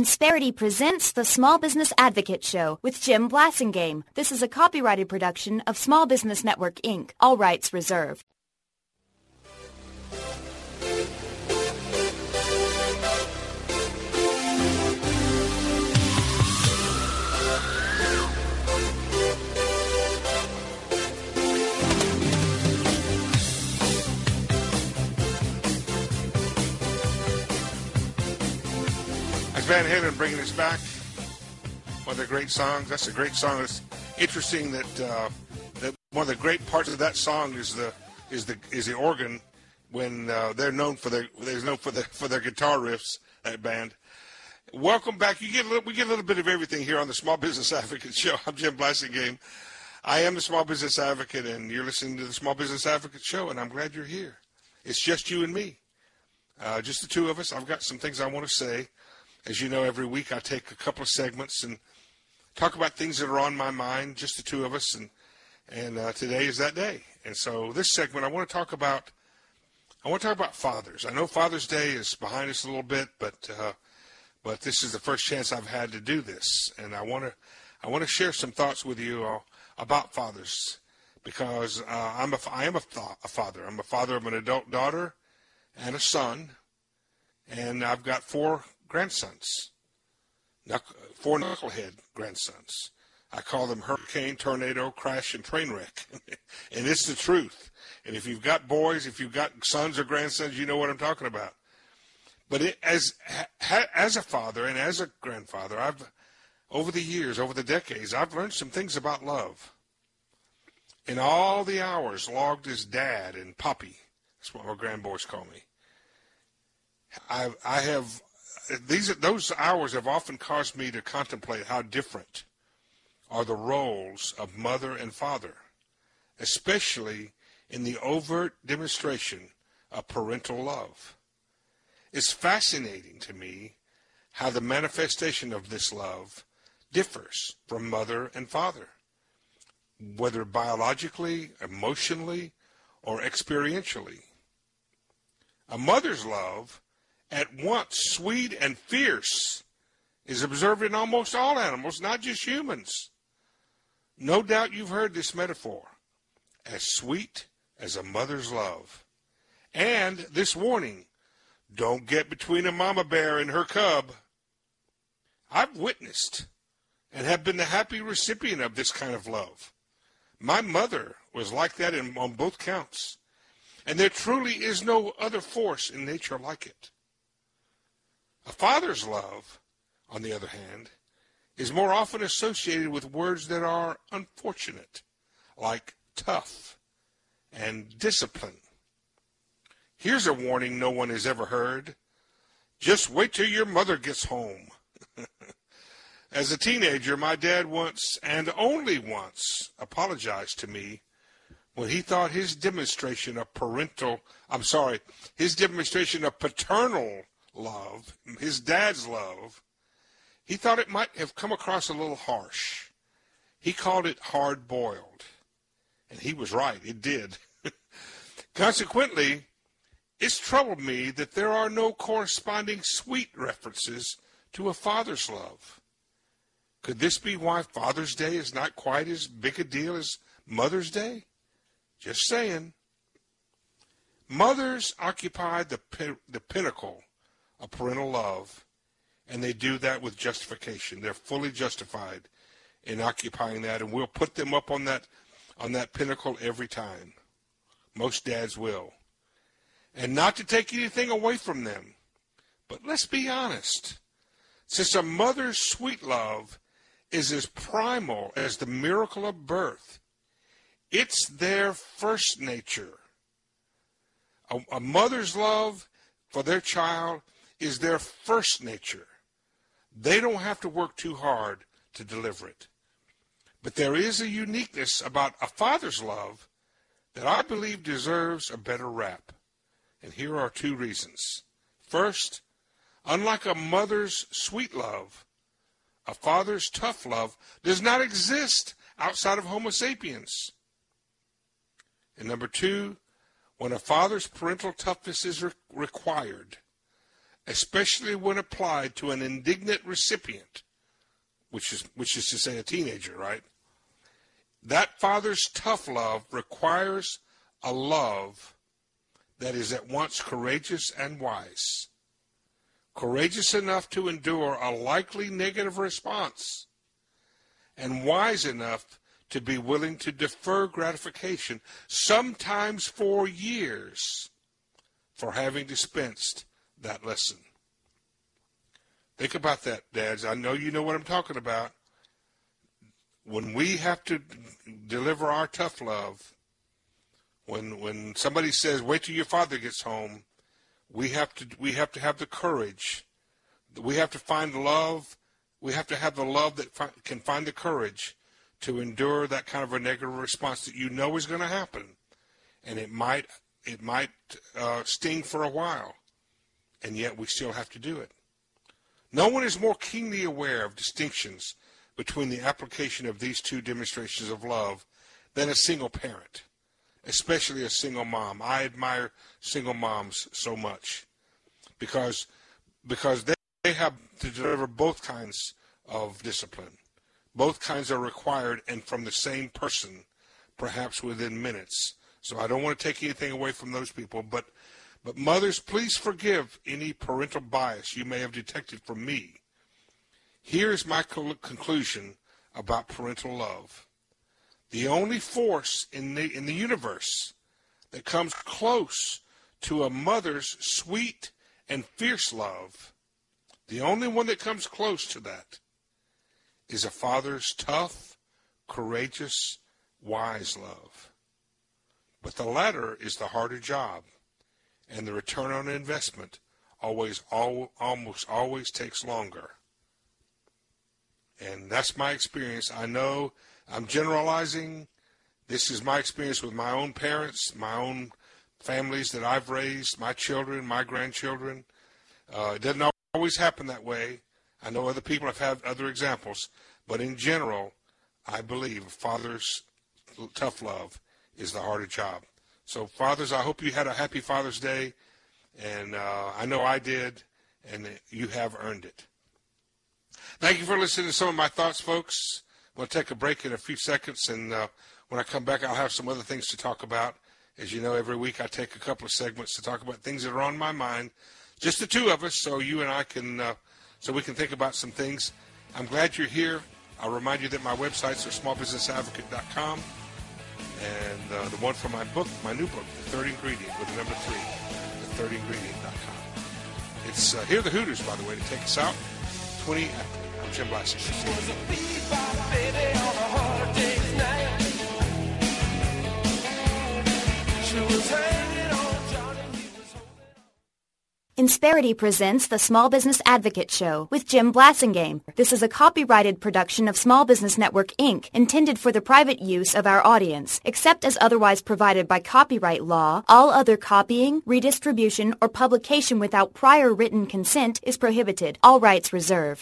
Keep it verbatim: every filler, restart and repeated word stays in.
Insperity presents the Small Business Advocate Show with Jim Blasingame. This is a copyrighted production of Small Business Network, Incorporated. All rights reserved. Van Halen bringing us back. One of the great songs. That's a great song. It's interesting that, uh, that one of the great parts of that song is the is the is the organ. When uh, they're known for their they're known for their for their guitar riffs. That band. Welcome back. You get a little, we get a little bit of everything here on the Small Business Advocate Show. I'm Jim Blasingame. I am the Small Business Advocate, and you're listening to the Small Business Advocate Show. And I'm glad you're here. It's just you and me, uh, just the two of us. I've got some things I want to say. As you know, every week I take a couple of segments and talk about things that are on my mind, just the two of us, and and uh, today is that day. And so this segment, I want to talk about, I want to talk about fathers. I know Father's Day is behind us a little bit, but uh, but this is the first chance I've had to do this, and I want to I want to share some thoughts with you all about fathers, because uh, I'm a I am a, th- a father. I'm a father of an adult daughter and a son, and I've got four grandsons, Knuckle, four knucklehead grandsons. I call them hurricane, tornado, crash, and train wreck. And it's the truth. And if you've got boys, if you've got sons or grandsons, you know what I'm talking about. But it, as ha, as a father and as a grandfather, I've over the years, over the decades, I've learned some things about love. In all the hours logged as Dad and Poppy, that's what my grandboys call me. I I have. These those hours have often caused me to contemplate how different are the roles of mother and father, especially in the overt demonstration of parental love. It's fascinating to me how the manifestation of this love differs from mother and father, whether biologically, emotionally, or experientially. A mother's love, at once sweet and fierce, is observed in almost all animals, not just humans. No doubt you've heard this metaphor, as sweet as a mother's love. And this warning, don't get between a mama bear and her cub. I've witnessed and have been the happy recipient of this kind of love. My mother was like that in, on both counts, and there truly is no other force in nature like it. A father's love, on the other hand, is more often associated with words that are unfortunate, like tough and discipline. Here's a warning no one has ever heard. Just wait till your mother gets home. As a teenager, my dad once, and only once, apologized to me when he thought his demonstration of parental, I'm sorry, his demonstration of paternal love, his dad's love, he thought it might have come across a little harsh. He called it hard-boiled. And he was right, it did. Consequently, it's troubled me that there are no corresponding sweet references to a father's love. Could this be why Father's Day is not quite as big a deal as Mother's Day? Just saying. Mothers occupy the the pinnacle of parental love, and they do that with justification. They're fully justified in occupying that, and we'll put them up on that on that pinnacle every time. Most dads will. And not to take anything away from them, but let's be honest. Since a mother's sweet love is as primal as the miracle of birth, it's their first nature. A, a mother's love for their child is their first nature. They don't have to work too hard to deliver it. But there is a uniqueness about a father's love that I believe deserves a better rap. And here are two reasons. First, unlike a mother's sweet love, a father's tough love does not exist outside of Homo sapiens. And number two, when a father's parental toughness is re- required, especially when applied to an indignant recipient, which is which is to say a teenager, right? That father's tough love requires a love that is at once courageous and wise. Courageous enough to endure a likely negative response, and wise enough to be willing to defer gratification, sometimes for years, for having dispensed that lesson. Think about that, dads. I know you know what I'm talking about. When we have to deliver our tough love, when when somebody says, wait till your father gets home, we have to we have to have the courage. We have to find love. We have to have the love that fi- can find the courage to endure that kind of a negative response that you know is going to happen, and it might it might uh, sting for a while, and yet we still have to do it. No one is more keenly aware of distinctions between the application of these two demonstrations of love than a single parent, especially a single mom. I admire single moms so much because because they, they have to deliver both kinds of discipline. Both kinds are required and from the same person, perhaps within minutes. So I don't want to take anything away from those people, but but mothers, please forgive any parental bias you may have detected from me. Here's my conclusion about parental love. The only force in the in the universe that comes close to a mother's sweet and fierce love, the only one that comes close to that, is a father's tough, courageous, wise love. But the latter is the harder job, and the return on investment always, al- almost always takes longer. And that's my experience. I know I'm generalizing. This is my experience with my own parents, my own families that I've raised, my children, my grandchildren. Uh, it doesn't always happen that way. I know other people have had other examples, but in general, I believe a father's tough love is the harder job. So fathers, I hope you had a happy Father's Day, and uh, I know I did, and you have earned it. Thank you for listening to some of my thoughts, folks. I'm going to take a break in a few seconds, and uh, when I come back, I'll have some other things to talk about. As you know, every week I take a couple of segments to talk about things that are on my mind, just the two of us, so you and I can, uh, so we can think about some things. I'm glad you're here. I'll remind you that my websites are small business advocate dot com, and uh, the one for my book, my new book, The Third Ingredient, with the number three, the third ingredient dot com. It's uh, here are the Hooters, by the way, to take us out. twenty after. I'm Jim Blasingame. She was a bebop baby on a hard day's night. She was hanging on Johnny. Insperity presents the Small Business Advocate Show with Jim Blasingame. This is a copyrighted production of Small Business Network, Incorporated, intended for the private use of our audience. Except as otherwise provided by copyright law, all other copying, redistribution, or publication without prior written consent is prohibited. All rights reserved.